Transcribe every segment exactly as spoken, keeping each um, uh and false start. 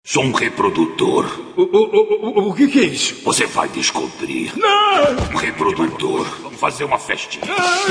Sou um reprodutor. O, o, o, o que que é isso? Você vai descobrir. Não! Um reprodutor. Vamos fazer uma festinha.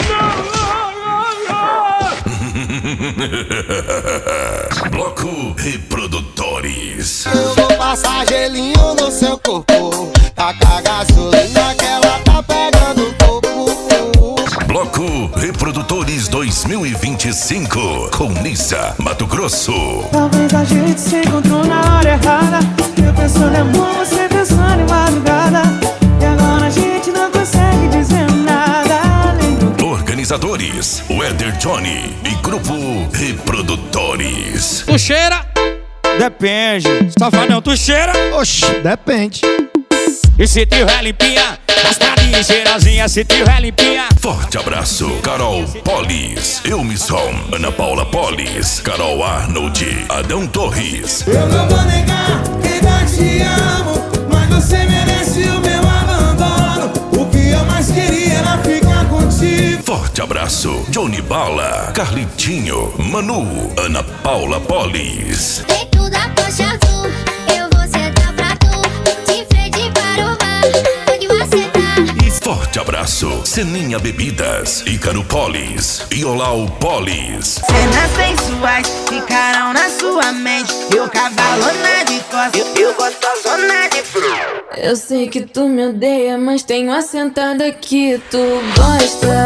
Bloco Reprodutores. Eu vou passar gelinho no seu corpo. Taca gasolina que ela tá pegando fogo. Bloco Reprodutores dois mil e vinte e cinco com Nissa, Mato Grosso. Talvez a gente se encontrou na hora errada. Eu pensando em amor, você pensando em madrugada. E agora a gente não consegue dizer nada além do... Organizadores, Weather Johnny e Grupo Reprodutores. Tu cheira? Depende. Safadão, tu cheira? Oxi, depende. E se tiver limpinha? As pradinhas cheirosinhas, se tiver limpinha. Forte abraço, Carol Polis, Elmisson, Ana Paula Polis, Carol Arnold, Adão Torres. Eu não vou negar que ainda te amo, mas você merece o meu abandono. O que eu mais queria era ficar contigo. Forte abraço, Johnny Bala, Carlitinho, Manu, Ana Paula Polis. Dentro da coxa azul, eu vou sentar pra tu, de frente para o mar, onde você tá. Forte abraço, Seninha Bebidas, Ícaro Polis, Iolau Polis. Cenas sensuais ficarão na sua mente. Eu cavalona de costas, eu, eu gostosona de fruta. Eu sei que tu me odeia, mas tenho a sentada que tu gosta.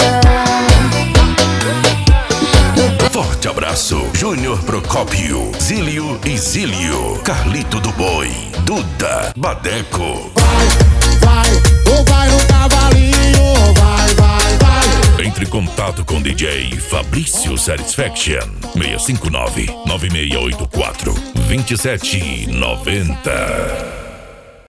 Forte abraço, Júnior Procópio, Zílio e Zílio, Carlito do Boi, Duda, Badeco. Vai, ou vai no cavalinho, vai, vai, vai. Entre em contato com D J Fabrício Satisfaction, seis cinco nove, nove seis oito quatro, dois sete nove zero.